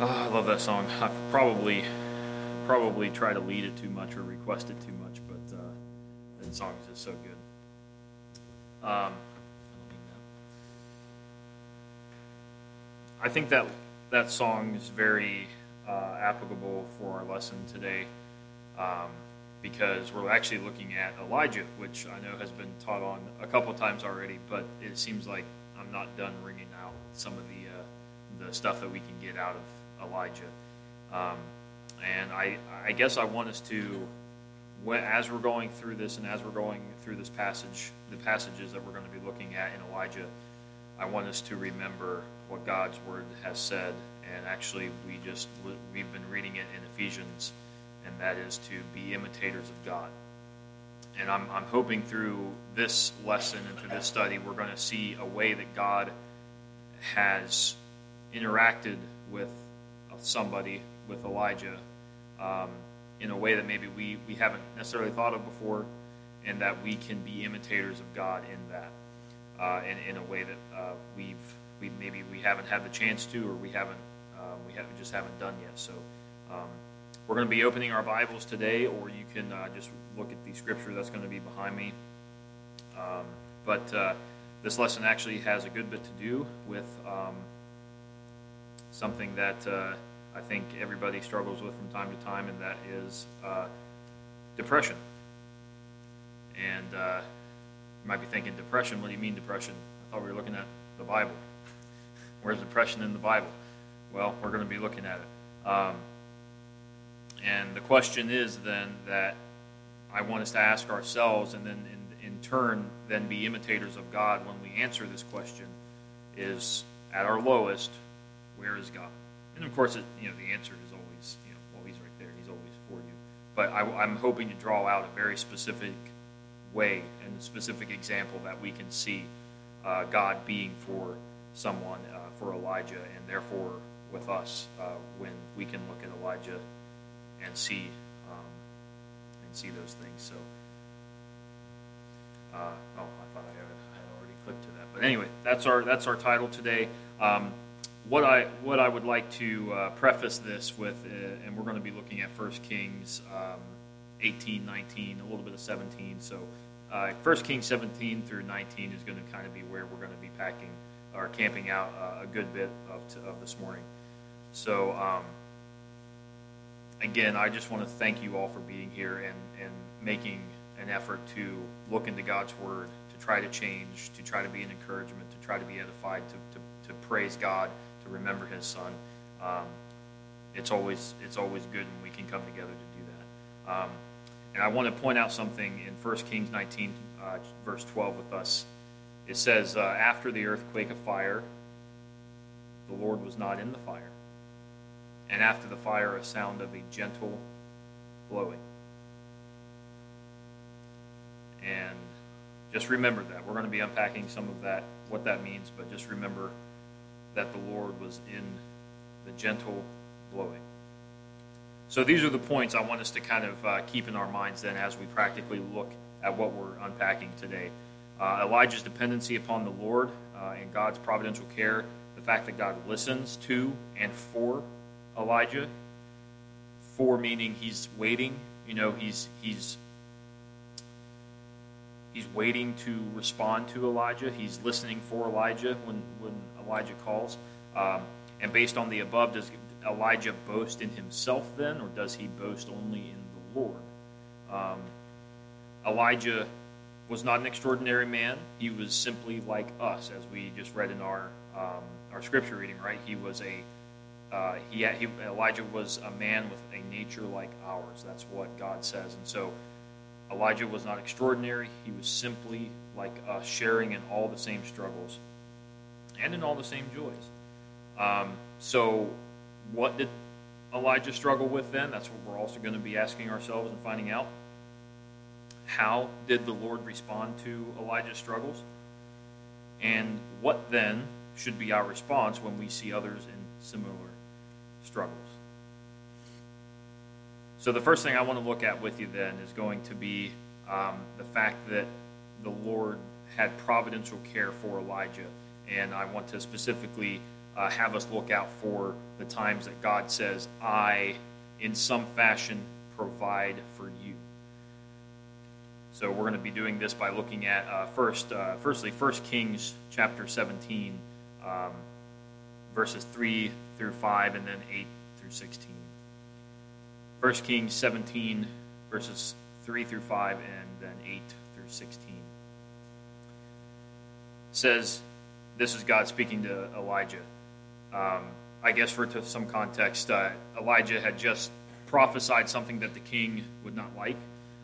I love that song. I probably try to lead it too much or request it too much, but that song is just so good. I don't need that. I think that song is very applicable for our lesson today, because we're actually looking at Elijah, which I know has been taught on a couple times already, but it seems like I'm not done wringing out some of the stuff that we can get out of Elijah. And I guess I want us to, as we're going through this and as we're going through this passage, the passages that we're going to be looking at in Elijah, I want us to remember what God's Word has said. And actually, we've been reading it in Ephesians, and that is to be imitators of God. And I'm hoping through this lesson and through this study, we're going to see a way that God has interacted with somebody, with Elijah, in a way that maybe we haven't necessarily thought of before, and that we can be imitators of God in that, and in a way that we haven't had the chance to, or we just haven't done yet. So we're going to be opening our Bibles today, or you can just look at the scripture that's going to be behind me. But this lesson actually has a good bit to do with something that I think everybody struggles with from time to time, and that is depression. And you might be thinking, depression? What do you mean depression? I thought we were looking at the Bible. Where's depression in the Bible? Well, we're going to be looking at it. And the question is then that I want us to ask ourselves, and then in turn then be imitators of God when we answer this question, is at our lowest, where is God? And of course, the answer is always, well, He's right there. He's always for you. But I'm hoping to draw out a very specific way and a specific example that we can see God being for someone, for Elijah, and therefore with us when we can look at Elijah and see those things. So, I thought I had already clicked to that. But anyway, that's our title today. What I would like to preface this with, and we're going to be looking at 1 Kings 18, 19, a little bit of 17. So 1 Kings 17 through 19 is going to kind of be where we're going to be camping out a good bit of this morning. So again, I just want to thank you all for being here and making an effort to look into God's Word, to try to change, to try to be an encouragement, to try to be edified, to praise God, to remember His Son. It's always good when we can come together to do that. And I want to point out something in 1 Kings 19, verse 12 with us. It says, after the earthquake of fire, the Lord was not in the fire. And after the fire, a sound of a gentle blowing. And just remember that. We're going to be unpacking some of that, what that means, but just remember that the Lord was in the gentle blowing. So these are the points I want us to kind of keep in our minds then as we practically look at what we're unpacking today. Elijah's dependency upon the Lord and God's providential care, the fact that God listens to and for Elijah, for meaning He's waiting, He's waiting to respond to Elijah. He's listening for Elijah when Elijah calls. And based on the above, does Elijah boast in himself then, or does he boast only in the Lord? Elijah was not an extraordinary man. He was simply like us, as we just read in our scripture reading, right? Elijah was a man with a nature like ours. That's what God says. And so Elijah was not extraordinary. He was simply like us, sharing in all the same struggles and in all the same joys. So what did Elijah struggle with then? That's what we're also going to be asking ourselves and finding out. How did the Lord respond to Elijah's struggles? And what then should be our response when we see others in similar struggles? So the first thing I want to look at with you then is going to be the fact that the Lord had providential care for Elijah. And I want to specifically have us look out for the times that God says, I, in some fashion, provide for you. So we're going to be doing this by looking at firstly 1 Kings chapter 17, verses 3 through 5, and then 8 through 16. 1 Kings 17, verses 3 through 5, and then 8 through 16. It says, this is God speaking to Elijah. I guess for some context, Elijah had just prophesied something that the king would not like,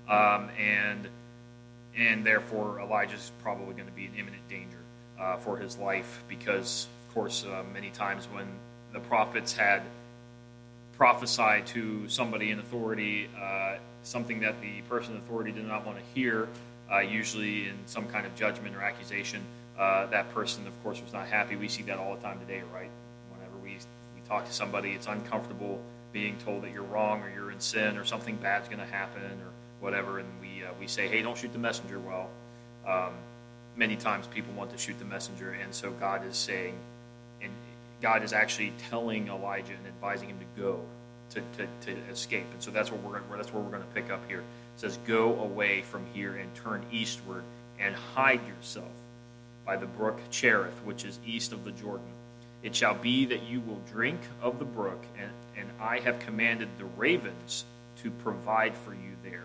and therefore Elijah's probably going to be in imminent danger for his life because, of course, many times when the prophets had prophesied to somebody in authority something that the person in authority did not want to hear, usually in some kind of judgment or accusation, that person, of course, was not happy. We see that all the time today, right? Whenever we talk to somebody, it's uncomfortable being told that you're wrong or you're in sin or something bad's going to happen or whatever, and we say, hey, don't shoot the messenger. Well, many times people want to shoot the messenger, and so God is saying, and God is actually telling Elijah and advising him to go to escape. And so that's where we're going to pick up here. It says, go away from here and turn eastward and hide yourself by the brook Cherith, which is east of the Jordan. It shall be that you will drink of the brook, and I have commanded the ravens to provide for you there.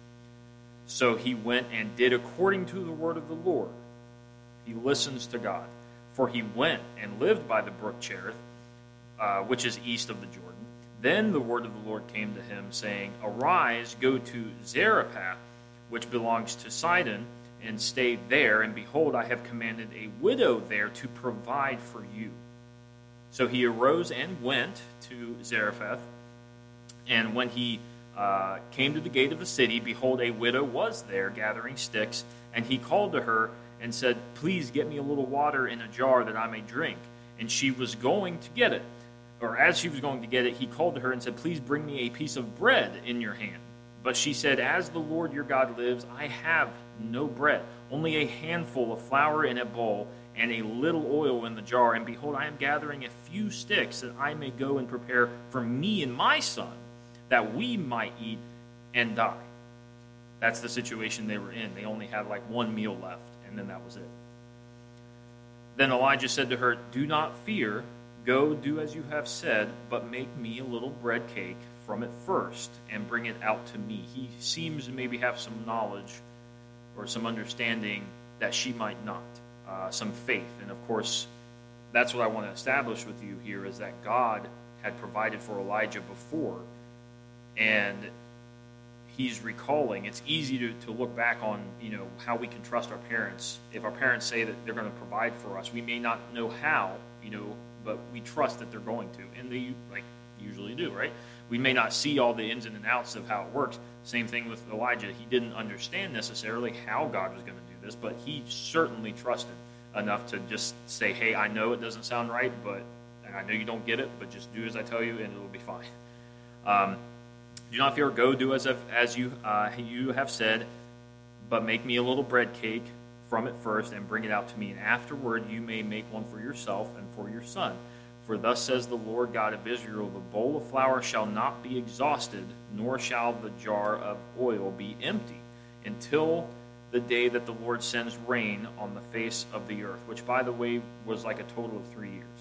So he went and did according to the word of the Lord. He listens to God. For he went and lived by the brook Cherith, which is east of the Jordan. Then the word of the Lord came to him, saying, arise, go to Zarephath, which belongs to Sidon, and stay there. And behold, I have commanded a widow there to provide for you. So he arose and went to Zarephath. And when he came to the gate of the city, behold, a widow was there gathering sticks. And he called to her and said, please get me a little water in a jar that I may drink. And she was going to get it. Or as she was going to get it, he called to her and said, please bring me a piece of bread in your hand. But she said, as the Lord your God lives, I have no bread, only a handful of flour in a bowl and a little oil in the jar. And behold, I am gathering a few sticks that I may go and prepare for me and my son, that we might eat and die. That's the situation they were in. They only had like one meal left, and then that was it. Then Elijah said to her, do not fear. Go, do as you have said, but make me a little bread cake from it first, and bring it out to me. He seems to maybe have some knowledge or some understanding that she might not, some faith. And of course, that's what I want to establish with you here, is that God had provided for Elijah before, and he's recalling. It's easy to look back on, how we can trust our parents. If our parents say that they're going to provide for us, we may not know how, but we trust that they're going to, and they usually do, right? We may not see all the ins and outs of how it works. Same thing with Elijah. He didn't understand necessarily how God was going to do this, but he certainly trusted enough to just say, hey, I know it doesn't sound right, and I know you don't get it, but just do as I tell you, and it'll be fine. Do not fear. Go, do as you have said, but make me a little bread cake from it first, and bring it out to me, and afterward you may make one for yourself and for your son. For thus says the Lord God of Israel, the bowl of flour shall not be exhausted, nor shall the jar of oil be empty, until the day that the Lord sends rain on the face of the earth, which, by the way, was like a total of 3 years.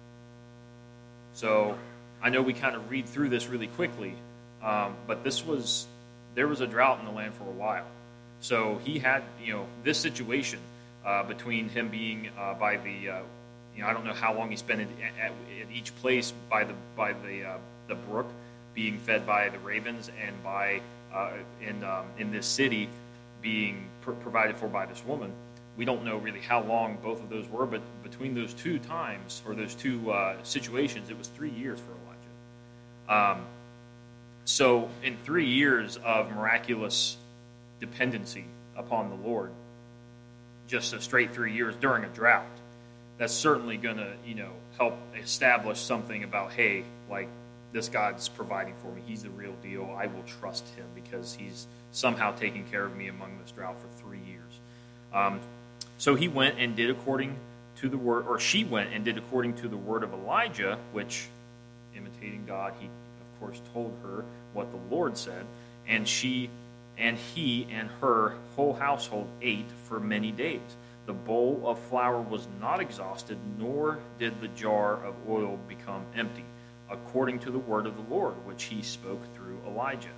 So I know we kind of read through this really quickly, but there was a drought in the land for a while. So he had, this situation between him being by the, I don't know how long he spent at each place by the brook, being fed by the ravens, and by in this city being provided for by this woman. We don't know really how long both of those were, but between those two times, or those two situations, it was 3 years for Elijah. So in 3 years of miraculous dependency upon the Lord, just a straight 3 years during a drought, that's certainly going to, help establish something about, hey, this God's providing for me. He's the real deal. I will trust him because he's somehow taking care of me among this drought for 3 years. So he went and did according to the word, or she went and did according to the word of Elijah, which, imitating God, he of course told her what the Lord said, and he and her whole household ate for many days. The bowl of flour was not exhausted, nor did the jar of oil become empty, according to the word of the Lord, which he spoke through Elijah.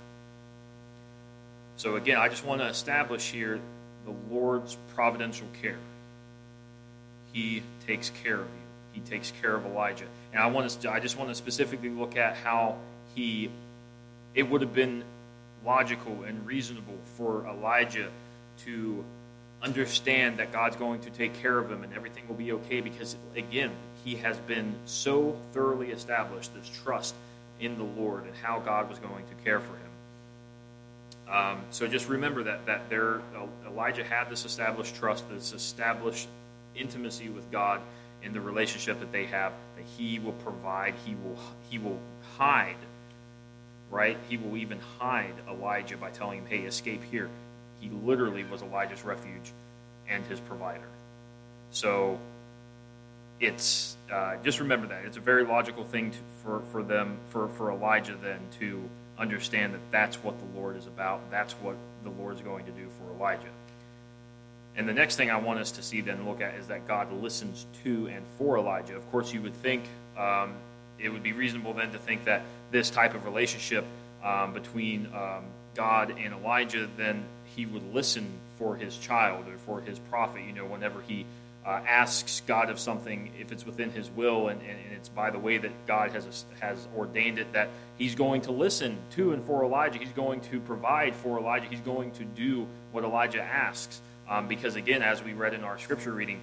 So again, I just want to establish here the Lord's providential care. He takes care of you. He takes care of Elijah. And I just want to specifically look at how it would have been logical and reasonable for Elijah to understand that God's going to take care of him and everything will be okay, because, again, he has been so thoroughly established, this trust in the Lord and how God was going to care for him. So just remember that Elijah had this established trust, this established intimacy with God in the relationship that they have, that he will provide, he will hide, right? He will even hide Elijah by telling him, hey, escape here. He literally was Elijah's refuge and his provider. So it's just remember that. It's a very logical thing for Elijah then to understand that that's what the Lord is about. That's what the Lord's going to do for Elijah. And the next thing I want us to see then look at is that God listens to and for Elijah. Of course, you would think it would be reasonable then to think that this type of relationship between God and Elijah, then he would listen for his child or for his prophet, whenever he asks God of something, if it's within his will, and it's by the way that God has ordained it, that he's going to listen to and for Elijah. He's going to provide for Elijah. He's going to do what Elijah asks. Because again, as we read in our scripture reading,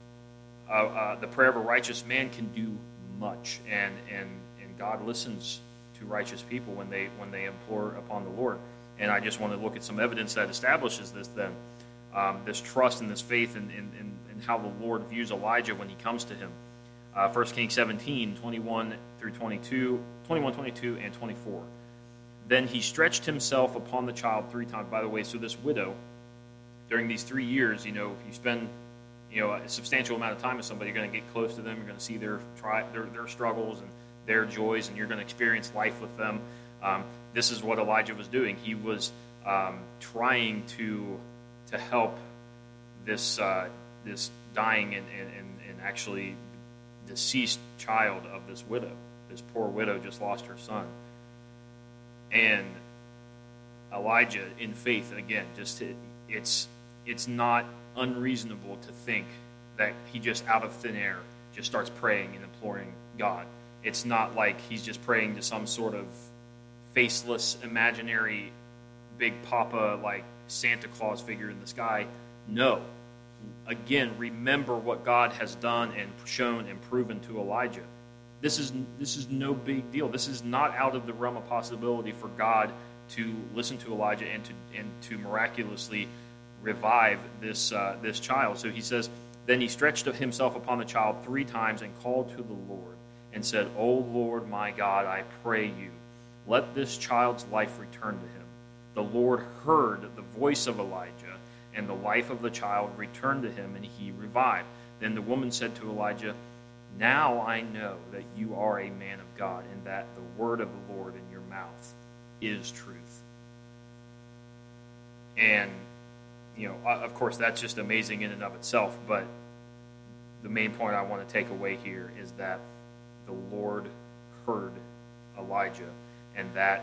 the prayer of a righteous man can do much, and God listens to righteous people when they implore upon the Lord. And I just want to look at some evidence that establishes this then, this trust and this faith in how the Lord views Elijah when he comes to him. 1 Kings 17, 21 through 22, 21, 22, and 24. Then he stretched himself upon the child 3 times. By the way, so this widow, during these 3 years, if you spend a substantial amount of time with somebody, you're going to get close to them. You're going to see their struggles and their joys, and you're going to experience life with them. This is what Elijah was doing. He was trying to help this dying and actually deceased child of this widow. This poor widow just lost her son. And Elijah, in faith, again, it's not unreasonable to think that he just out of thin air just starts praying and imploring God. It's not like he's just praying to some sort of faceless, imaginary, big papa, like Santa Claus figure in the sky. No. Again, remember what God has done and shown and proven to Elijah. This is no big deal. This is not out of the realm of possibility for God to listen to Elijah and to miraculously revive this child. So he says, then he stretched himself upon the child 3 times and called to the Lord and said, O Lord my God, I pray you, let this child's life return to him. The Lord heard the voice of Elijah, and the life of the child returned to him, and he revived. Then the woman said to Elijah, now I know that you are a man of God, and that the word of the Lord in your mouth is truth. And, of course, that's just amazing in and of itself, but the main point I want to take away here is that the Lord heard Elijah, and that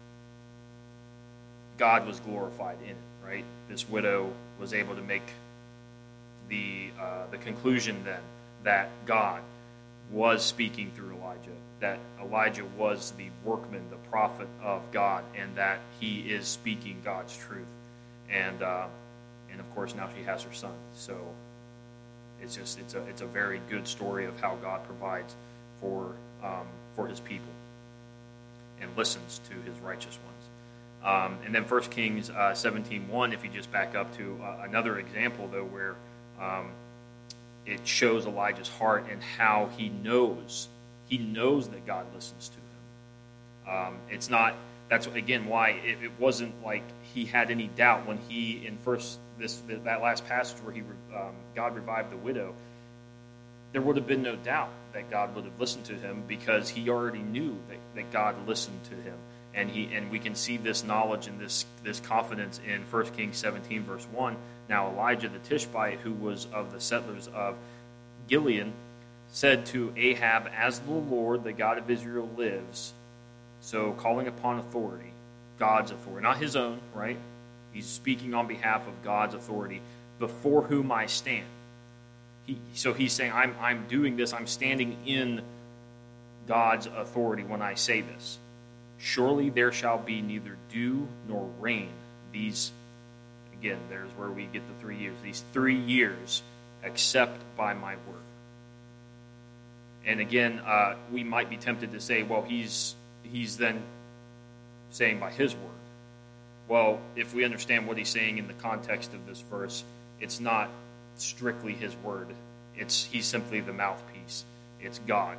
God was glorified in it, right? This widow was able to make the conclusion then that God was speaking through Elijah, that Elijah was the workman, the prophet of God, and that he is speaking God's truth. And of course now she has her son. So it's a very good story of how God provides for his people and listens to his righteous ones. And then 1 Kings 17:1, if you just back up to another example, though, where it shows Elijah's heart and how he knows that God listens to him. It's not. That's again why it wasn't like he had any doubt when he in that last passage where God revived the widow. there would have been no doubt that God would have listened to him, because he already knew that God listened to him. And we can see this knowledge and this confidence in 1 Kings 17, verse 1. Now Elijah the Tishbite, who was of the settlers of Gilead, said to Ahab, "As the Lord, the God of Israel, lives," so calling upon authority, God's authority, not his own, right? He's speaking on behalf of God's authority, "before whom I stand." So he's saying, I'm doing this, I'm standing in God's authority when I say this. "Surely there shall be neither dew nor rain." These, again, there's where we get the 3 years. These 3 years, except by my word. And again, we might be tempted to say, well, he's then saying by his word. Well, if we understand what he's saying in the context of this verse, it's not strictly his word. He's simply the mouthpiece. It's God.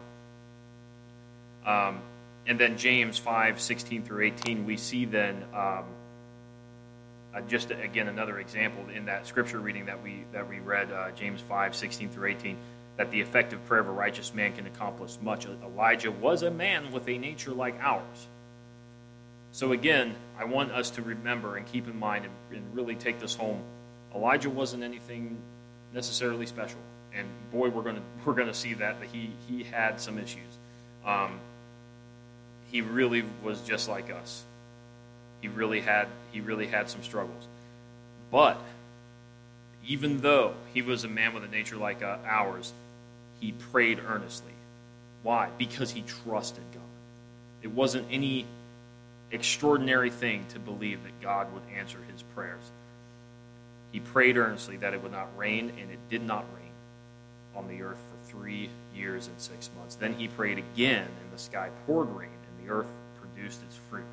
And then James 5:16 through 18, we see then just again another example in that scripture reading that we read, James 5:16 through 18, that the effective prayer of a righteous man can accomplish much. Elijah was a man with a nature like ours. So again, I want us to remember and keep in mind and really take this home. Elijah wasn't anything necessarily special, and boy, we're gonna see that he had some issues. He really was just like us. He really had some struggles. But even though he was a man with a nature like ours, he prayed earnestly. Why? Because he trusted God. It wasn't any extraordinary thing to believe that God would answer his prayers. He prayed earnestly that it would not rain, and it did not rain on the earth for 3 years and 6 months. Then he prayed again, and the sky poured rain, and the earth produced its fruit.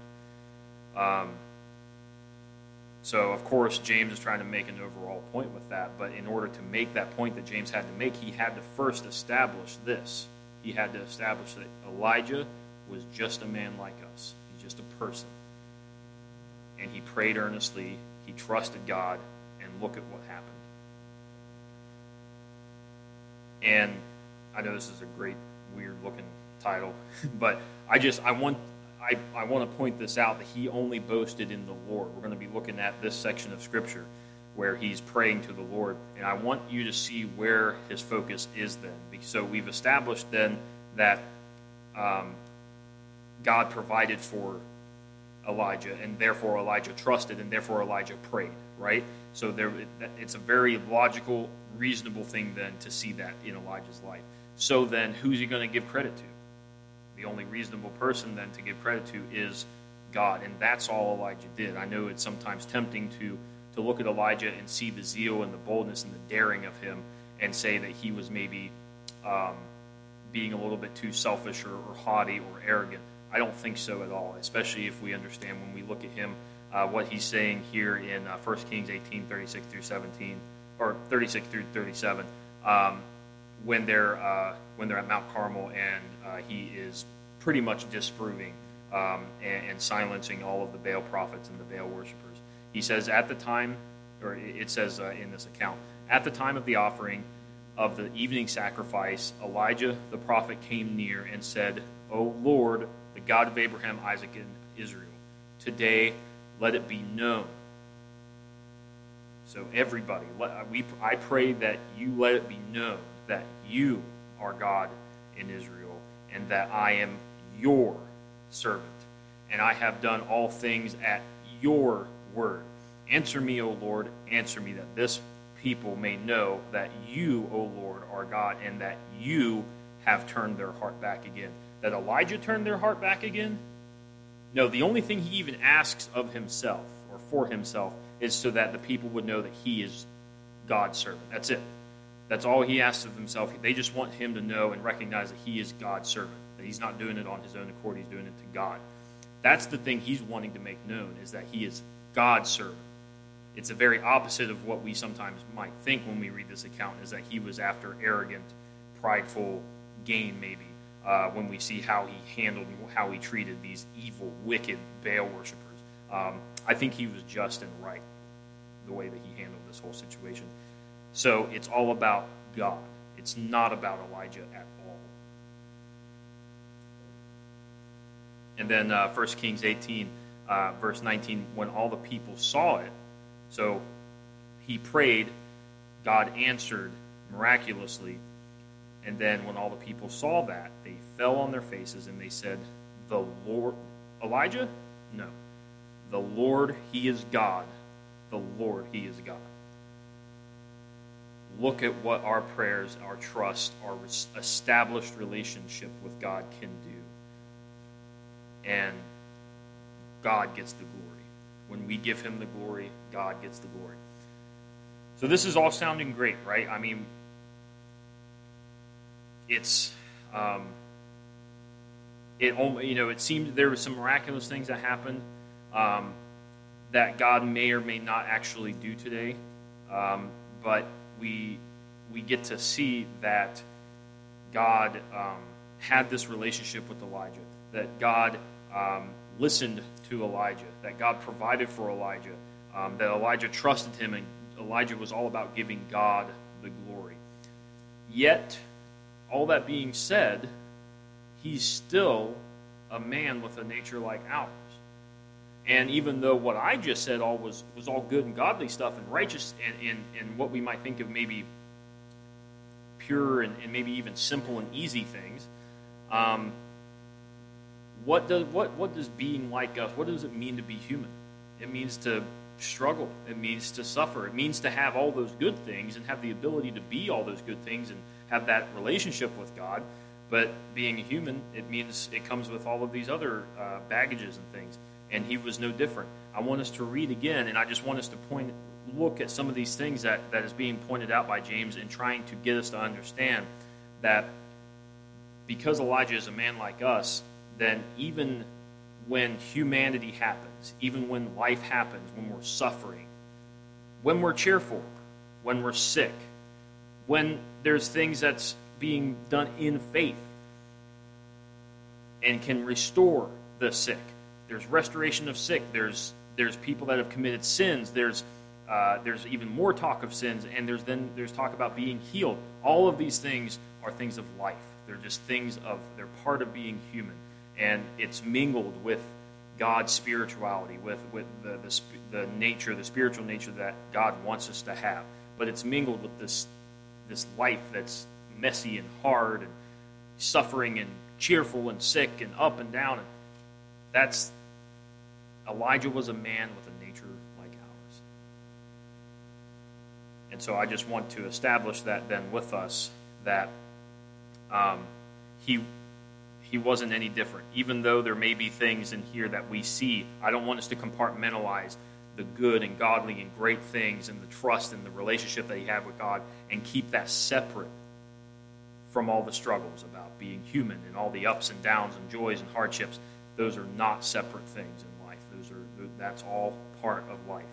So, of course, James is trying to make an overall point with that, but in order to make that point that James had to make, he had to first establish this. He had to establish that Elijah was just a man like us. He's just a person. And he prayed earnestly, he trusted God, and look at what happened. And I know this is a great, weird-looking title, but I want to point this out, that he only boasted in the Lord. We're going to be looking at this section of Scripture where he's praying to the Lord, and I want you to see where his focus is then. So we've established then that God provided for Elijah, and therefore Elijah trusted, and therefore Elijah prayed, right? So it's a very logical, reasonable thing then to see that in Elijah's life. So then, who's he going to give credit to? The only reasonable person then to give credit to is God, and that's all Elijah did. I know it's sometimes tempting to look at Elijah and see the zeal and the boldness and the daring of him and say that he was maybe being a little bit too selfish or haughty or arrogant. I don't think so at all, especially if we understand when we look at him, what he's saying here in 1 Kings 18, 36 through 17, or 36 through 37, when they're at Mount Carmel, and he is pretty much disproving and silencing all of the Baal prophets and the Baal worshipers. He says, at the time, or it says in this account, at the time of the offering of the evening sacrifice, Elijah the prophet came near and said, "O Lord, the God of Abraham, Isaac, and Israel, today let it be known." So everybody, I pray that you let it be known that you are God in Israel, and that I am your servant, and I have done all things at your word. Answer me, O Lord, answer me, that this people may know that you, O Lord, are God, and that you have turned their heart back again. That Elijah turned their heart back again? No, the only thing he even asks of himself, or for himself, is so that the people would know that he is God's servant. That's it. That's all he asks of himself. They just want him to know and recognize that he is God's servant, that he's not doing it on his own accord, he's doing it to God. That's the thing he's wanting to make known, is that he is God's servant. It's the very opposite of what we sometimes might think when we read this account, is that he was after arrogant, prideful gain, maybe, when we see how he handled and how he treated these evil, wicked Baal worshipers. I think he was just and right, the way that he handled this whole situation. So it's all about God. It's not about Elijah at all. And then 1 Kings 18, verse 19, when all the people saw it, so he prayed, God answered miraculously, and then when all the people saw that, they fell on their faces and they said, the Lord, Elijah? No. The Lord, he is God. The Lord, he is God. Look at what our prayers, our trust, our established relationship with God can do. And God gets the glory. When we give him the glory, God gets the glory. So this is all sounding great, right? I mean, it's, it seemed there were some miraculous things that happened that God may or may not actually do today. But we get to see that God had this relationship with Elijah, that God listened to Elijah, that God provided for Elijah, that Elijah trusted him, and Elijah was all about giving God the glory. Yet, all that being said, he's still a man with a nature like ours. And even though what I just said all was all good and godly stuff and righteous and what we might think of maybe pure and maybe even simple and easy things, what does being like us, what does it mean to be human? It means to struggle. It means to suffer. It means to have all those good things and have the ability to be all those good things and have that relationship with God. But being a human, it means it comes with all of these other baggages and things. And he was no different. I want us to read again, and I just want us to look at some of these things that is being pointed out by James and trying to get us to understand that because Elijah is a man like us, then even when humanity happens, even when life happens, when we're suffering, when we're cheerful, when we're sick, when there's things that's being done in faith and can restore the sick. There's restoration of sick. There's people that have committed sins. There's even more talk of sins, and there's talk about being healed. All of these things are things of life. They're just they're part of being human, and it's mingled with God's spirituality, with the nature, the spiritual nature that God wants us to have. But it's mingled with this life that's messy and hard and suffering and cheerful and sick and up and down. And that's Elijah was a man with a nature like ours. And so I just want to establish that then with us, that he wasn't any different. Even though there may be things in here that we see, I don't want us to compartmentalize the good and godly and great things and the trust and the relationship that he had with God and keep that separate from all the struggles about being human and all the ups and downs and joys and hardships. Those are not separate things in life. That's all part of life.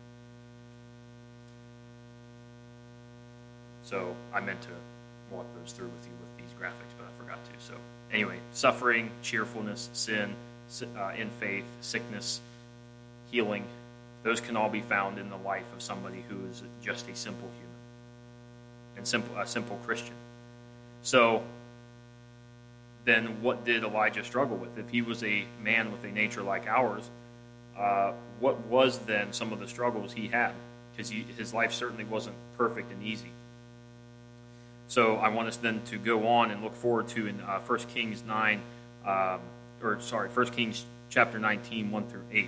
So I meant to walk those through with you with these graphics, but I forgot to. So anyway, suffering, cheerfulness, sin, in faith, sickness, healing, those can all be found in the life of somebody who is just a simple human and a simple Christian. So then what did Elijah struggle with? If he was a man with a nature like ours, what was then some of the struggles he had? Because his life certainly wasn't perfect and easy. So I want us then to go on and look forward to in 1 Kings 1 Kings chapter 19, 1 through 8.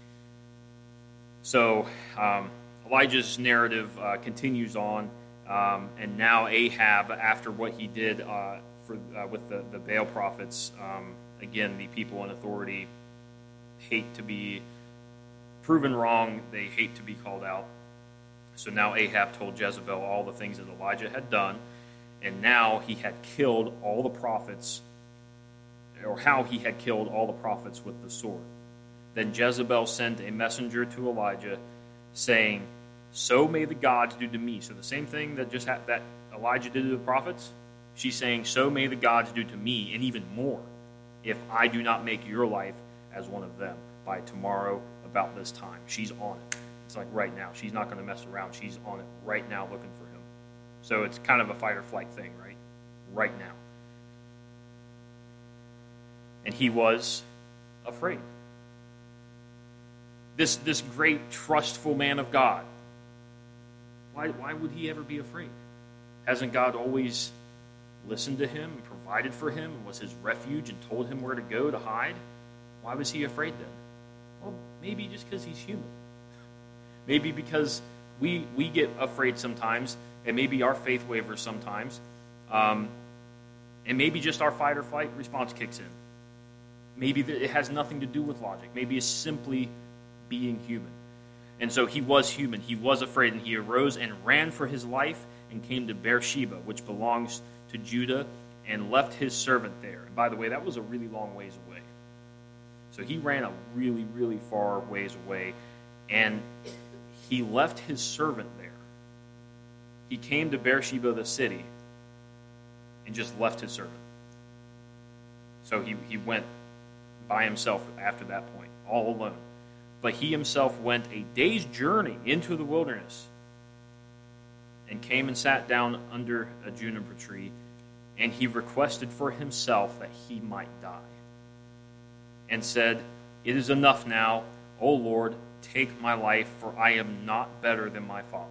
So Elijah's narrative continues on, and now Ahab, after what he did with the Baal prophets, again, the people in authority hate to be proven wrong. They hate to be called out. So now Ahab told Jezebel all the things that Elijah had done, and now he had killed all the prophets, or how he had killed all the prophets with the sword. Then Jezebel sent a messenger to Elijah, saying, "So may the gods do to me." So the same thing that that Elijah did to the prophets, she's saying, "So may the gods do to me, and even more, if I do not make your life as one of them by tomorrow about this time." She's on it. It's like right now. She's not going to mess around. She's on it right now looking for him. So it's kind of a fight or flight thing, right? Right now. And he was afraid. This great, trustful man of God, why would he ever be afraid? Hasn't God always listened to him and provided for him and was his refuge and told him where to go to hide? Why was he afraid then? Well, maybe just because he's human. Maybe because we get afraid sometimes, and maybe our faith wavers sometimes, and maybe just our fight or flight response kicks in. Maybe it has nothing to do with logic. Maybe it's simply being human. And so he was human. He was afraid, and he arose and ran for his life and came to Beersheba, which belongs to Judah, and left his servant there. And by the way, that was a really long ways away. So he ran a really, really far ways away, and he left his servant there. He came to Beersheba, the city, and just left his servant. So he went by himself after that point, all alone. But he himself went a day's journey into the wilderness and came and sat down under a juniper tree, and he requested for himself that he might die, and said, "It is enough now, O Lord, take my life, for I am not better than my fathers."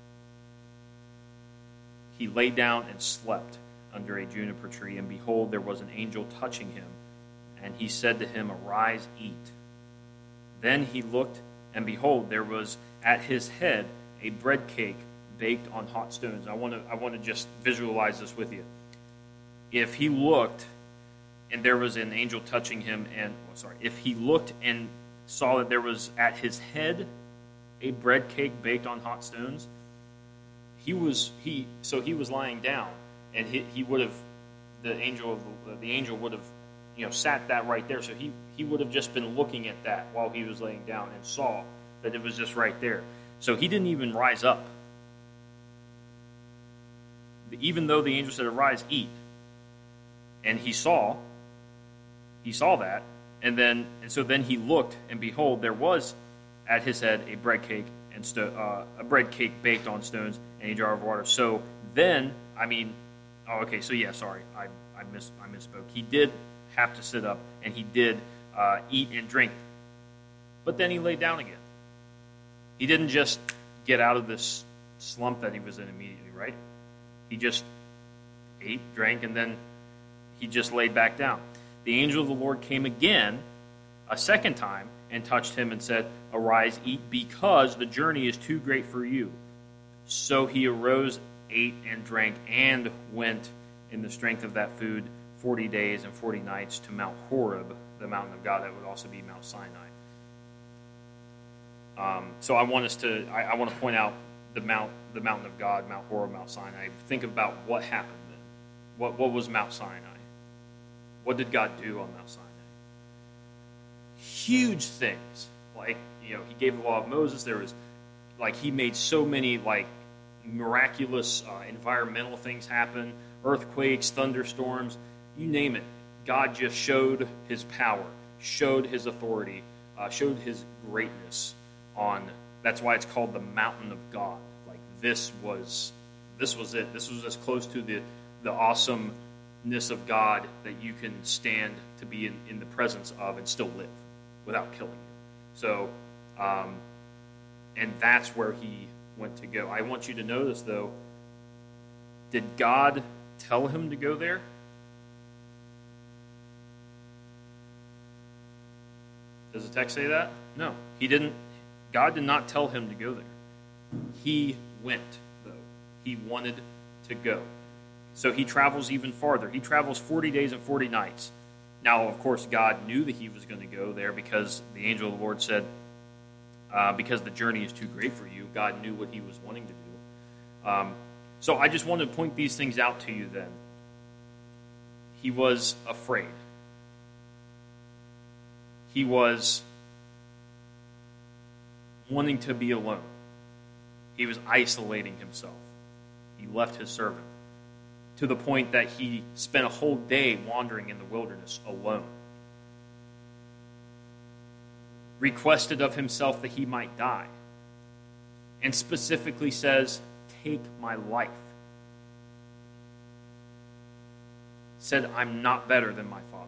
He lay down and slept under a juniper tree, and behold, there was an angel touching him, and he said to him, "Arise, eat." Then he looked, and behold, there was at his head a bread cake baked on hot stones. I want to just visualize this with you. If he looked, and there was an angel touching him, if he looked and saw that there was at his head a bread cake baked on hot stones, he was lying down, and he would have, the angel would have sat that right there. So he would have just been looking at that while he was laying down and saw that it was just right there. So he didn't even rise up. Even though the angel said, "Arise, eat," and he saw that, and so then he looked, and behold, there was at his head a bread cake baked on stones and a jar of water. So then, I misspoke. He did have to sit up, and he did eat and drink, but then he laid down again. He didn't just get out of this slump that he was in immediately, right? He just ate, drank, and then he just laid back down. The angel of the Lord came again, a second time, and touched him and said, "Arise, eat, because the journey is too great for you." So he arose, ate, and drank, and went in the strength of that food 40 days and 40 nights to Mount Horeb, the mountain of God. That would also be Mount Sinai. So I want to point out the mountain of God, Mount Horeb, Mount Sinai. Think about what happened then. What was Mount Sinai? What did God do on Mount Sinai? Huge things. He gave the law of Moses. There was, he made so many, miraculous environmental things happen. Earthquakes, thunderstorms, you name it. God just showed his power, showed his authority, showed his greatness on. That's why it's called the mountain of God. This was it. This was as close to the awesomeness of God that you can stand to be in the presence of and still live without killing you. So, and that's where he went to go. I want you to notice, though, did God tell him to go there? Does the text say that? No, he didn't. God did not tell him to go there. He went, though. He wanted to go. So he travels even farther. He travels 40 days and 40 nights. Now, of course, God knew that he was going to go there because the angel of the Lord said, because the journey is too great for you. God knew what he was wanting to do. So I just want to point these things out to you then. He was afraid. He was wanting to be alone. He was isolating himself. He left his servant to the point that he spent a whole day wandering in the wilderness alone. Requested of himself that he might die. And specifically says, "Take my life." said, I'm not better than my fathers.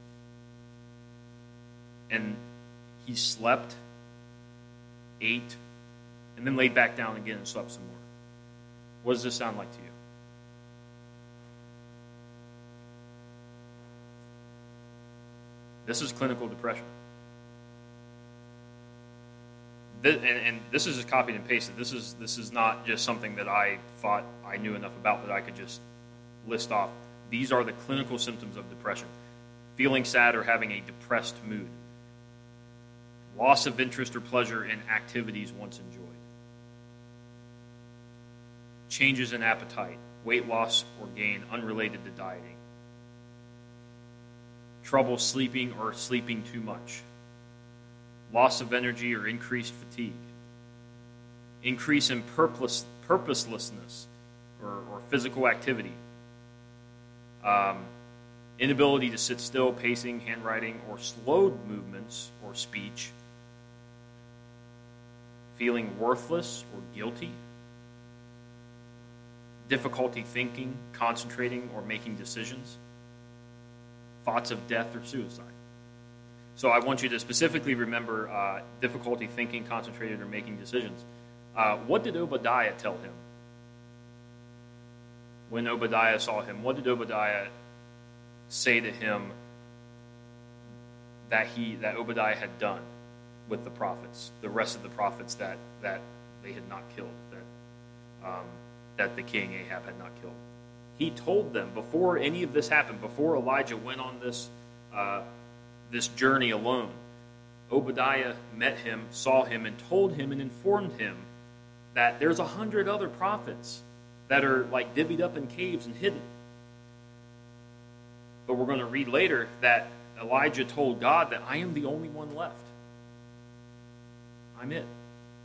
And he slept, ate, and then laid back down again and slept some more. What does this sound like to you? This is clinical depression. And this is just copied and pasted. This is not just something that I thought I knew enough about that I could just list off. These are the clinical symptoms of depression. Feeling sad or having a depressed mood. Loss of interest or pleasure in activities once enjoyed. Changes in appetite, weight loss or gain unrelated to dieting. Trouble sleeping or sleeping too much. Loss of energy or increased fatigue. Increase in purposelessness or physical activity. Inability to sit still, pacing, handwriting, or slowed movements or speech. Feeling worthless or guilty. Difficulty thinking, concentrating, or making decisions. Thoughts of death or suicide. So I want you to specifically remember difficulty thinking, concentrating, or making decisions. What did Obadiah tell him? When Obadiah saw him, what did Obadiah say to him that Obadiah had done with the prophets, the rest of the prophets that they had not killed, that the king Ahab had not killed? He told them before any of this happened, before Elijah went on this journey alone, Obadiah met him, saw him, and told him and informed him that there's 100 other prophets that are like divvied up in caves and hidden. But we're going to read later that Elijah told God that I am the only one left. I'm it.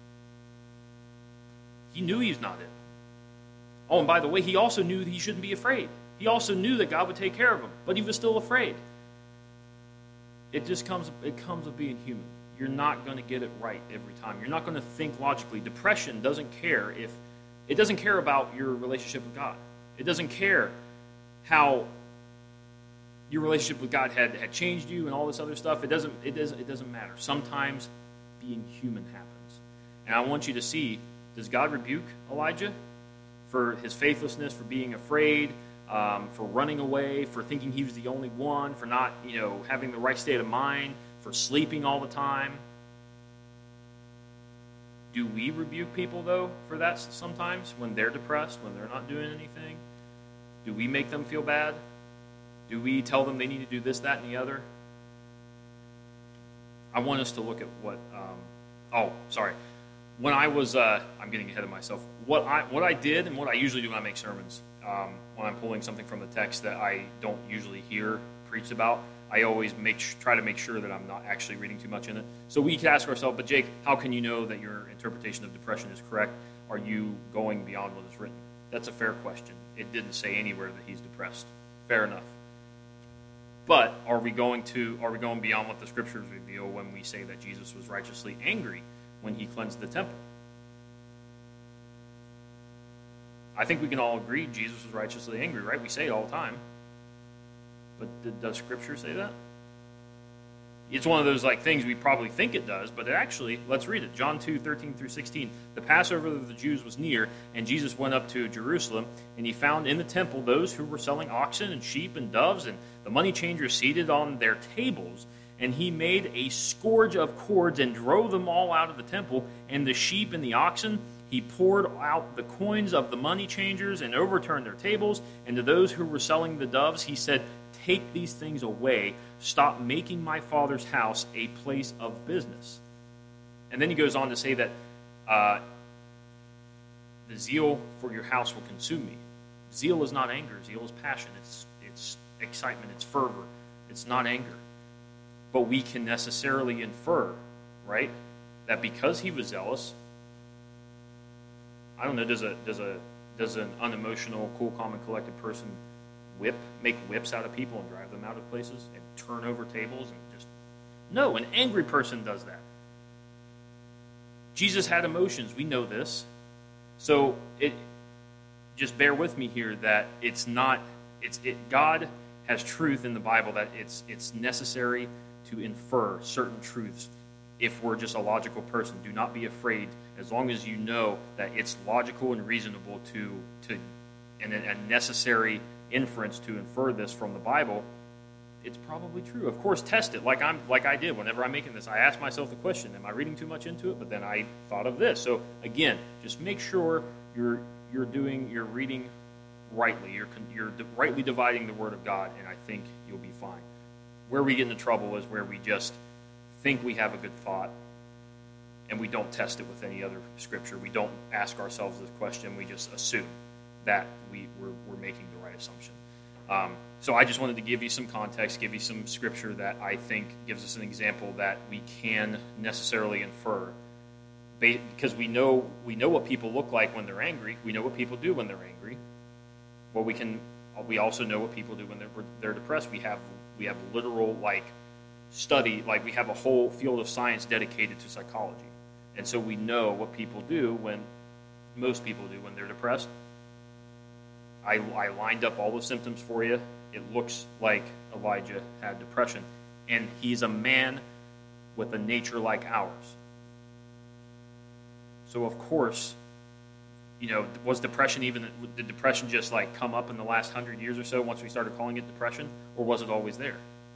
He knew he's not it. Oh, and by the way, he also knew that he shouldn't be afraid. He also knew that God would take care of him, but he was still afraid. It comes with being human. You're not going to get it right every time. You're not going to think logically. Depression doesn't care about your relationship with God. It doesn't care how your relationship with God had changed you and all this other stuff. It doesn't matter. Sometimes being human happens. And I want you to see, does God rebuke Elijah for his faithlessness, for being afraid, for running away, for thinking he was the only one, for not, having the right state of mind, for sleeping all the time? Do we rebuke people, though, for that sometimes, when they're depressed, when they're not doing anything? Do we make them feel bad? Do we tell them they need to do this, that, and the other? I want us to look at what... When I was... I'm getting ahead of myself. What I did and what I usually do when I make sermons, when I'm pulling something from the text that I don't usually hear preached about, I always try to make sure that I'm not actually reading too much in it. So we could ask ourselves, but Jake, how can you know that your interpretation of depression is correct? Are you going beyond what is written? That's a fair question. It didn't say anywhere that he's depressed. Fair enough. But are we going beyond what the scriptures reveal when we say that Jesus was righteously angry when he cleansed the temple? I think we can all agree Jesus was righteously angry, right? We say it all the time. But does Scripture say that? It's one of those things we probably think it does, but it actually, let's read it. John 2:13-16. The Passover of the Jews was near, and Jesus went up to Jerusalem, and he found in the temple those who were selling oxen and sheep and doves, and the money changers seated on their tables. And he made a scourge of cords and drove them all out of the temple, and the sheep and the oxen. He poured out the coins of the money changers and overturned their tables. And to those who were selling the doves, he said, "Take these things away. Stop making my Father's house a place of business." And then he goes on to say that the zeal for your house will consume me. Zeal is not anger. Zeal is passion. It's excitement. It's fervor. It's not anger. But we can necessarily infer, right, that because he was zealous, I don't know, does an unemotional, cool, calm, and collected person make whips out of people and drive them out of places and turn over tables and just... No, an angry person does that. Jesus had emotions. We know this. So just bear with me here that God has truth in the Bible that it's necessary to infer certain truths. If we're just a logical person, do not be afraid, as long as you know that it's logical and reasonable and a necessary inference to infer this from the Bible. It's probably true. Of course, test it like I did whenever I'm making this. I ask myself the question: am I reading too much into it? But then I thought of this. So again, just make sure you're reading rightly. You're rightly dividing the Word of God, and I think you'll be fine. Where we get into trouble is where we just think we have a good thought, and we don't test it with any other scripture. We don't ask ourselves this question. We just assume that we're making the right assumption. So I just wanted to give you some context, give you some scripture that I think gives us an example that we can necessarily infer, because we know what people look like when they're angry. We know what people do when they're angry. Well, we also know what people do when they're depressed. We have literal study, we have a whole field of science dedicated to psychology, and so we know what people do most people do when they're depressed. I lined up all the symptoms for you. It looks like Elijah had depression, and he's a man with a nature like ours. So of course, was depression did depression just come up in the last 100 years or so once we started calling it depression, or was it always there?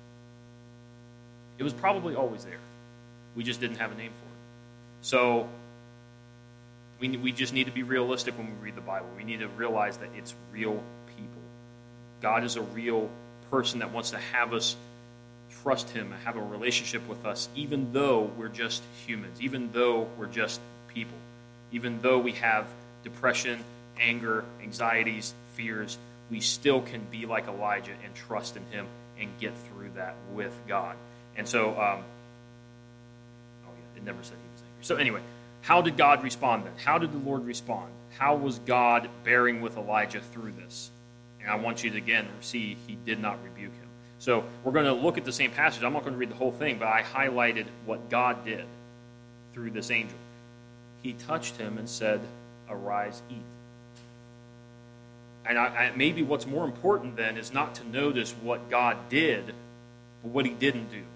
It was probably always there. We just didn't have a name for it. So we just need to be realistic when we read the Bible. We need to realize that it's real people. God is a real person that wants to have us trust him and have a relationship with us, even though we're just humans, even though we're just people, even though we have depression, anger, anxieties, fears. We still can be like Elijah and trust in him and get through that with God. And so, it never said he was angry. So anyway, how did God respond then? How did the Lord respond? How was God bearing with Elijah through this? And I want you to, again, see he did not rebuke him. So we're going to look at the same passage. I'm not going to read the whole thing, but I highlighted what God did through this angel. He touched him and said, "Arise, eat." And maybe what's more important then is not to notice what God did, but what he didn't do.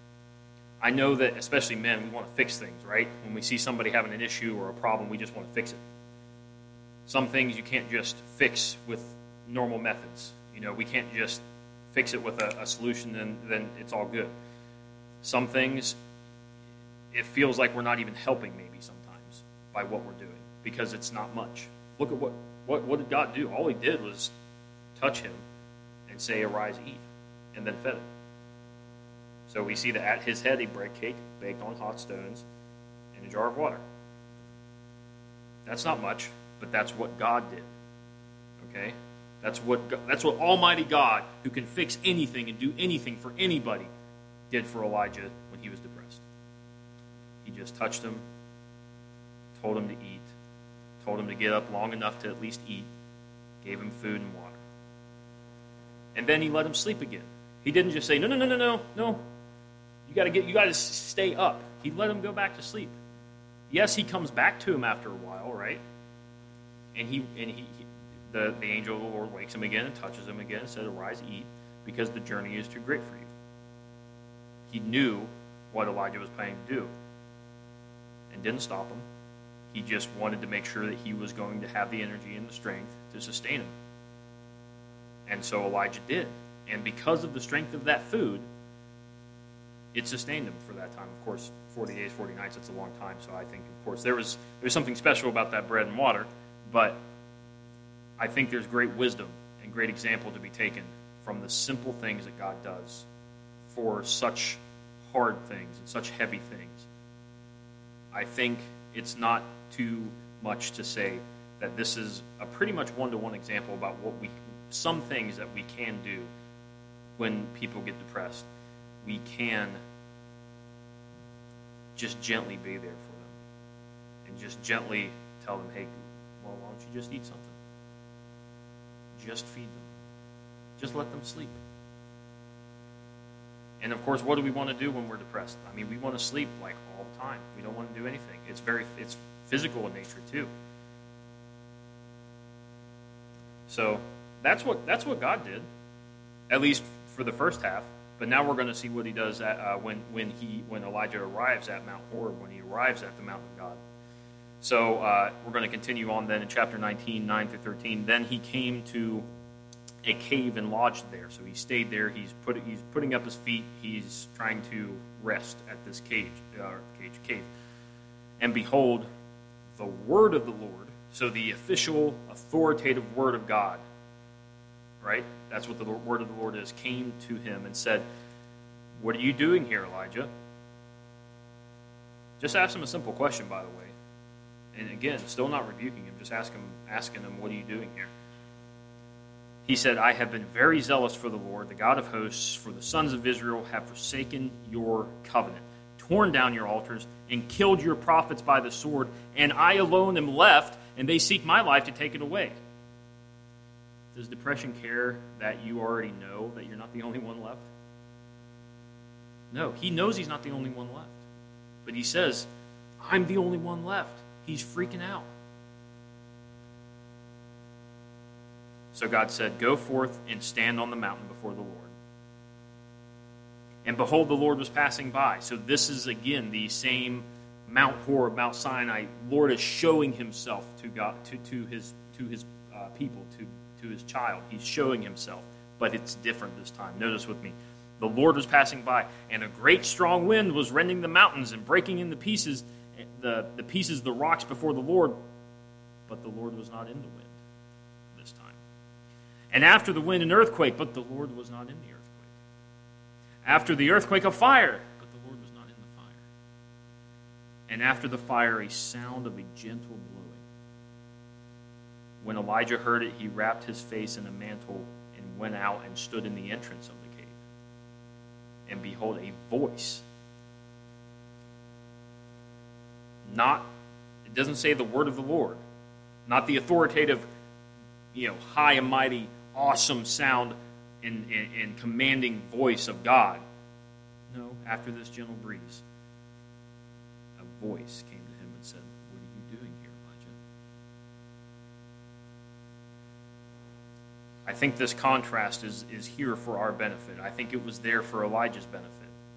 I know that, especially men, we want to fix things, right? When we see somebody having an issue or a problem, we just want to fix it. Some things you can't just fix with normal methods. We can't just fix it with a solution and then it's all good. Some things, it feels like we're not even helping maybe sometimes by what we're doing because it's not much. Look at what did God do? All he did was touch him and say, "Arise, eat," and then fed him. So we see that at his head he bread cake baked on hot stones and a jar of water. That's not much, but that's what God did. Okay? That's what Almighty God, who can fix anything and do anything for anybody, did for Elijah when he was depressed. He just touched him, told him to eat, told him to get up long enough to at least eat, gave him food and water. And then he let him sleep again. He didn't just say, no. You got to stay up. He let him go back to sleep. Yes, he comes back to him after a while, right? And the angel of the Lord wakes him again and touches him again and said, "Arise, eat, because the journey is too great for you." He knew what Elijah was planning to do and didn't stop him. He just wanted to make sure that he was going to have the energy and the strength to sustain him. And so Elijah did. And because of the strength of that food, it sustained him for that time. Of course, 40 days, 40 nights, that's a long time. So I think, of course, there's something special about that bread and water. But I think there's great wisdom and great example to be taken from the simple things that God does for such hard things and such heavy things. I think it's not too much to say that this is a pretty much one-to-one example about some things that we can do when people get depressed. We can just gently be there for them and just gently tell them, "Hey, well, why don't you just eat something? Just feed them. Just let them sleep." And of course, what do we want to do when we're depressed? I mean, we want to sleep all the time. We don't want to do anything. It's physical in nature too. So that's what God did. at least for the first half. But now we're going to see what he does when Elijah arrives at Mount Horeb, when he arrives at the mountain of God. So we're going to continue on then in chapter 19, 9 through 13. Then he came to a cave and lodged there. So he stayed there. He's putting up his feet. He's trying to rest at this cave. And behold, the word of the Lord, so the official, authoritative word of God, right? That's what the word of the Lord is, came to him and said, "What are you doing here, Elijah?" Just ask him a simple question, by the way. And again, still not rebuking him, just asking him, "What are you doing here?" He said, "I have been very zealous for the Lord, the God of hosts, for the sons of Israel have forsaken your covenant, torn down your altars, and killed your prophets by the sword, and I alone am left, and they seek my life to take it away." Does depression care that you already know that you're not the only one left? No, he knows he's not the only one left. But he says, "I'm the only one left." He's freaking out. So God said, "Go forth and stand on the mountain before the Lord." And behold, the Lord was passing by. So this is, again, the same Mount Horeb, Mount Sinai. Lord is showing himself to God, to his people, to his child. He's showing himself, but it's different this time. Notice with me. The Lord was passing by, and a great strong wind was rending the mountains and breaking in the pieces, the rocks before the Lord. But the Lord was not in the wind this time. And after the wind, an earthquake, but the Lord was not in the earthquake. After the earthquake, a fire, but the Lord was not in the fire. And after the fire, a sound of a gentle blowing. When Elijah heard it, he wrapped his face in a mantle and went out and stood in the entrance of the cave. And behold, a voice. It doesn't say the word of the Lord. Not the authoritative, high and mighty, awesome sound and commanding voice of God. No, after this gentle breeze, a voice came to him and said, "What are you doing here, Elijah?" I think this contrast is here for our benefit. I think it was there for Elijah's benefit.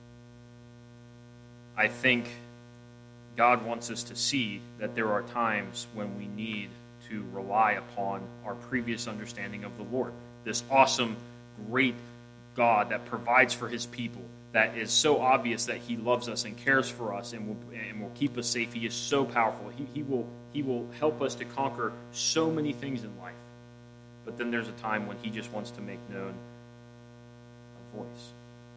I think God wants us to see that there are times when we need to rely upon our previous understanding of the Lord. This awesome, great God that provides for his people, that is so obvious that he loves us and cares for us and will keep us safe. He is so powerful. He will help us to conquer so many things in life. But then there's a time when he just wants to make known a voice.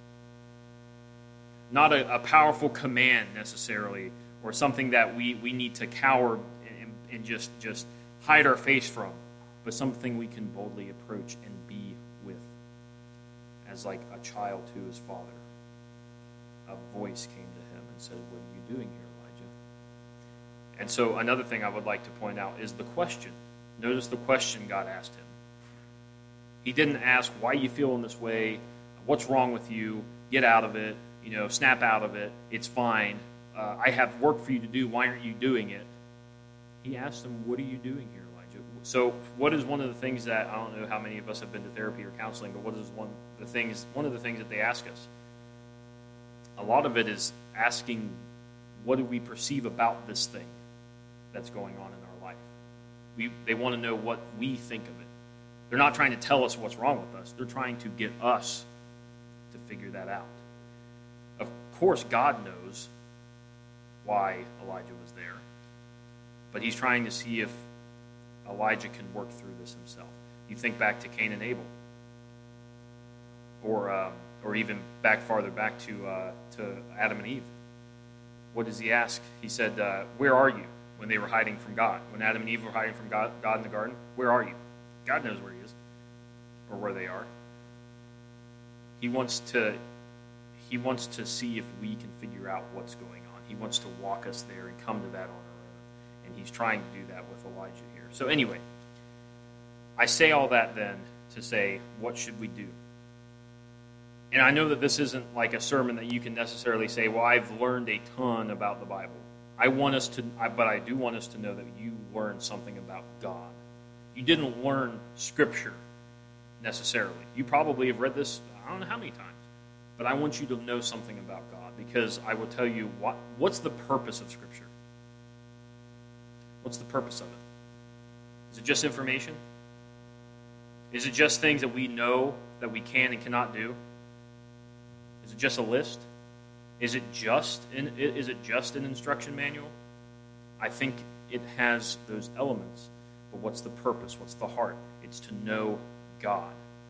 Not a powerful command necessarily, or something that we need to cower and just hide our face from, but something we can boldly approach and be with, as like a child to his father. A voice came to him and said, "What are you doing here, Elijah?" And so another thing I would like to point out is the question. Notice the question God asked him. He didn't ask, "Why are you feeling this way? What's wrong with you? Get out of it. Snap out of it. It's fine. I have work for you to do. Why aren't you doing it?" He asked him, "What are you doing here, Elijah?" So what is one of the things that, I don't know how many of us have been to therapy or counseling, but what is one of the things that they ask us? A lot of it is asking, what do we perceive about this thing that's going on in our life? They want to know what we think of it. They're not trying to tell us what's wrong with us. They're trying to get us to figure that out. Of course, God knows why Elijah was there, but he's trying to see if Elijah can work through this himself. You think back to Cain and Abel, or even farther back to Adam and Eve. What does he ask? He said, "Where are you?" When they were hiding from God. When Adam and Eve were hiding from God in the garden, where are you? God knows where he is, or where they are. He wants to see if we can figure out what's going on. He wants to walk us there and come to that on our own. And he's trying to do that with Elijah here. So anyway, I say all that then to say, what should we do? And I know that this isn't like a sermon that you can necessarily say, well, I've learned a ton about the Bible. But I do want us to know that you learned something about God. You didn't learn Scripture necessarily. You probably have read this, I don't know how many times. But I want you to know something about God, because I will tell you what's the purpose of Scripture? What's the purpose of it? Is it just information? Is it just things that we know that we can and cannot do? Is it just a list? Is it just an instruction manual? I think it has those elements. But what's the purpose? What's the heart? It's to know God.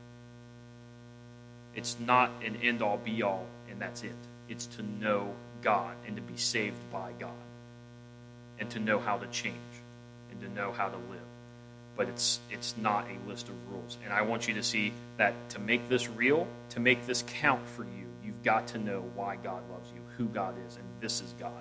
It's not an end-all, be-all, and that's it. It's to know God and to be saved by God and to know how to change and to know how to live. But it's not a list of rules. And I want you to see that to make this real, to make this count for you, you've got to know why God loves you, who God is, and this is God.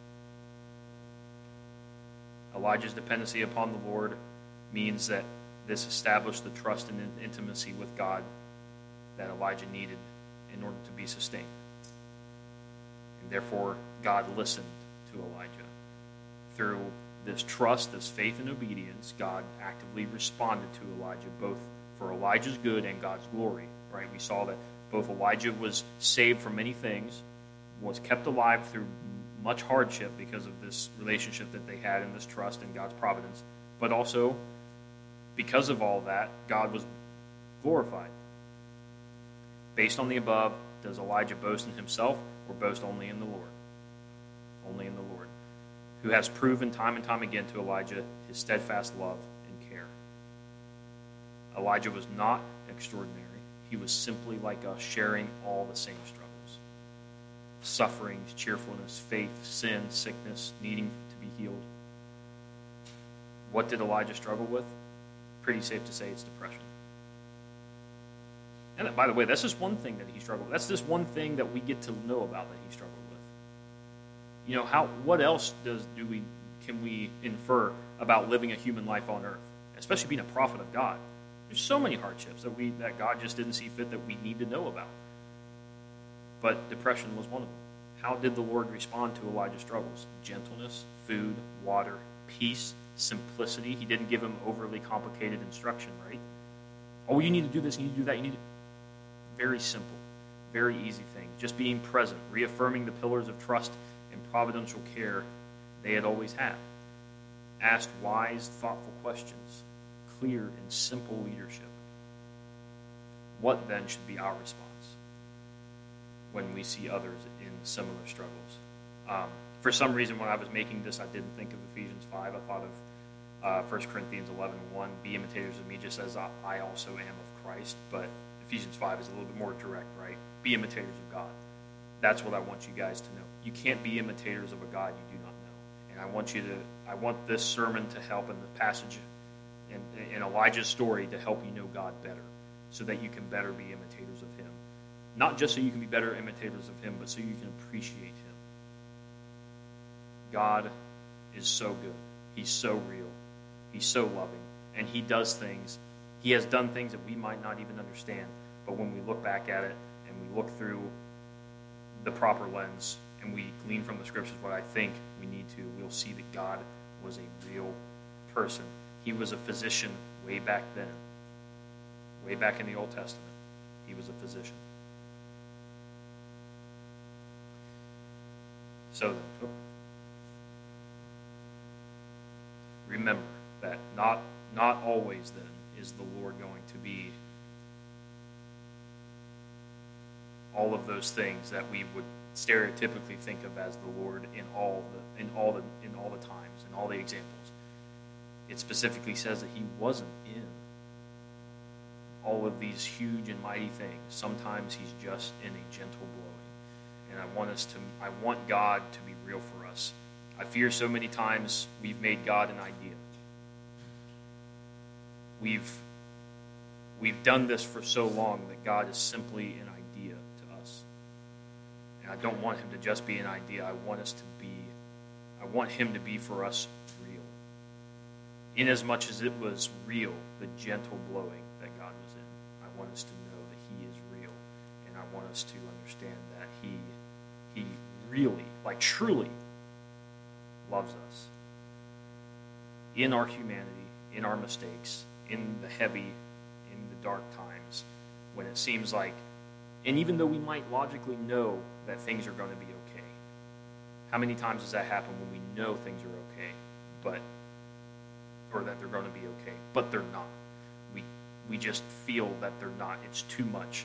Elijah's dependency upon the Lord means that this established the trust and intimacy with God that Elijah needed in order to be sustained. And therefore, God listened to Elijah. Through this trust, this faith, and obedience, God actively responded to Elijah, both for Elijah's good and God's glory. Right? We saw that both Elijah was saved from many things, was kept alive through much hardship because of this relationship that they had and this trust in God's providence, but also because of all that, God was glorified. Based on the above, does Elijah boast in himself or boast only in the Lord? Only in the Lord, who has proven time and time again to Elijah his steadfast love and care. Elijah was not extraordinary. He was simply like us, sharing all the same struggles. Sufferings, cheerfulness, faith, sin, sickness, needing to be healed. What did Elijah struggle with? Pretty safe to say it's depression. And by the way, that's just one thing that he struggled with. That's just one thing that we get to know about that he struggled with. You know, what else can we infer about living a human life on earth, especially being a prophet of God? There's so many hardships that God just didn't see fit that we need to know about. But depression was one of them. How did the Lord respond to Elijah's struggles? Gentleness, food, water, peace, simplicity. He didn't give him overly complicated instruction, right? Oh, you need to do this, you need to do that, you need to... Very simple, very easy thing. Just being present, reaffirming the pillars of trust and providential care they had always had. Asked wise, thoughtful questions. Clear and simple leadership. What then should be our response when we see others in similar struggles? For some reason, when I was making this, I didn't think of Ephesians 5. I thought of 1 Corinthians 11:1. Be imitators of me just as I also am of Christ. But Ephesians 5 is a little bit more direct, right? Be imitators of God. That's what I want you guys to know. You can't be imitators of a God you do not know. And I want this sermon to help in the passage in Elijah's story to help you know God better, so that you can better be imitators of him. Not just so you can be better imitators of him, but so you can appreciate him. God is so good. He's so real. He's so loving. And he does things. He has done things that we might not even understand. But when we look back at it and we look through the proper lens and we glean from the scriptures what I think we need to, we'll see that God was a real person. He was a physician way back then. Way back in the Old Testament. He was a physician. So then, remember that not always then is the Lord going to be all of those things that we would stereotypically think of as the Lord in all the times, in all the examples. It specifically says that he wasn't in all of these huge and mighty things. Sometimes he's just in a gentle blowing. And I want God to be real for us. I fear so many times we've made God an idea. We've done this for so long that God is simply an idea to us. And I don't want him to just be an idea. I want him to be for us real. Inasmuch as it was real, the gentle blowing that God was in, I want us to know that he is real. And I want us to understand that he really, like truly, loves us. In our humanity, in our mistakes, in the heavy, in the dark times, when it seems like, and even though we might logically know that things are going to be okay, how many times does that happen when we know things are okay, or that they're going to be okay, but they're not? We just feel that they're not. It's too much.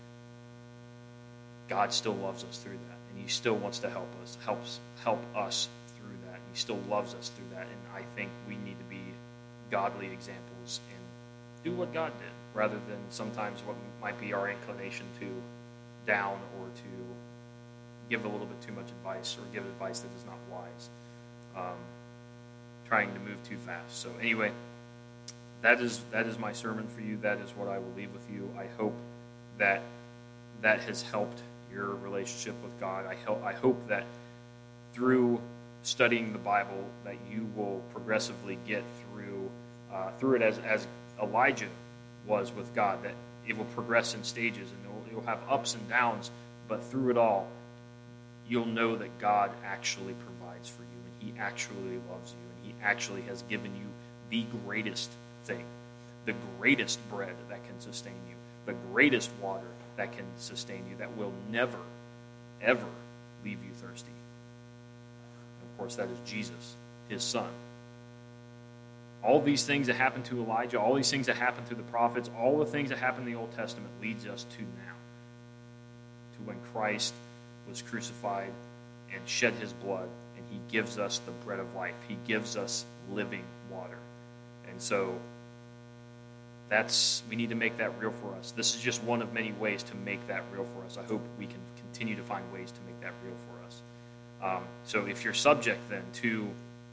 God still loves us through that, and He still wants to help us through that. He still loves us through that, and I think we need to be godly examples and do what God did, rather than sometimes what might be our inclination to down or to give a little bit too much advice or give advice that is not wise, trying to move too fast. So anyway, that is my sermon for you. That is what I will leave with you. I hope that has helped your relationship with God. I hope that through studying the Bible that you will progressively get through it as Elijah was with God, that it will progress in stages and it will have ups and downs, but through it all, you'll know that God actually provides for you, and He actually loves you, and He actually has given you the greatest thing, the greatest bread that can sustain you, the greatest water that can sustain you, that will never, ever leave you thirsty. Of course, that is Jesus, His Son. All these things that happened to Elijah, all these things that happened to the prophets, all the things that happened in the Old Testament leads us to now, to when Christ was crucified and shed His blood, and He gives us the bread of life. He gives us living water. And so we need to make that real for us. This is just one of many ways to make that real for us. I hope we can continue to find ways to make that real for us. So if you're subject then to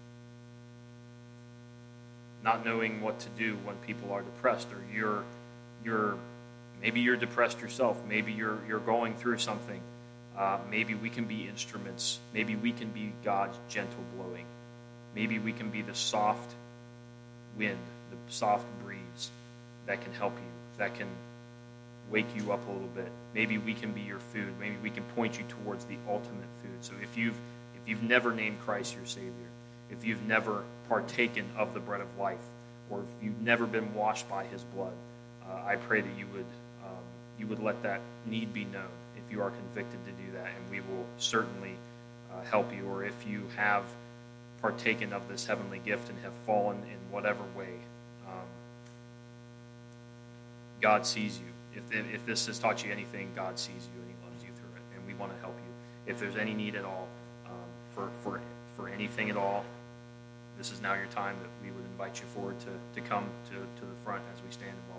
not knowing what to do when people are depressed, or maybe you're depressed yourself, maybe you're going through something, maybe we can be instruments, maybe we can be God's gentle blowing, maybe we can be the soft wind, the soft breeze that can help you, that can wake you up a little bit. Maybe we can be your food. Maybe we can point you towards the ultimate food. So if you've never named Christ your Savior, if you've never partaken of the bread of life, or if you've never been washed by His blood, I pray that you would let that need be known if you are convicted to do that, and we will certainly help you. Or if you have partaken of this heavenly gift and have fallen in whatever way, God sees you. If this has taught you anything, God sees you and He loves you through it, and we want to help you. If there's any need at all for anything at all, this is now your time that we would invite you forward to come to the front as we stand and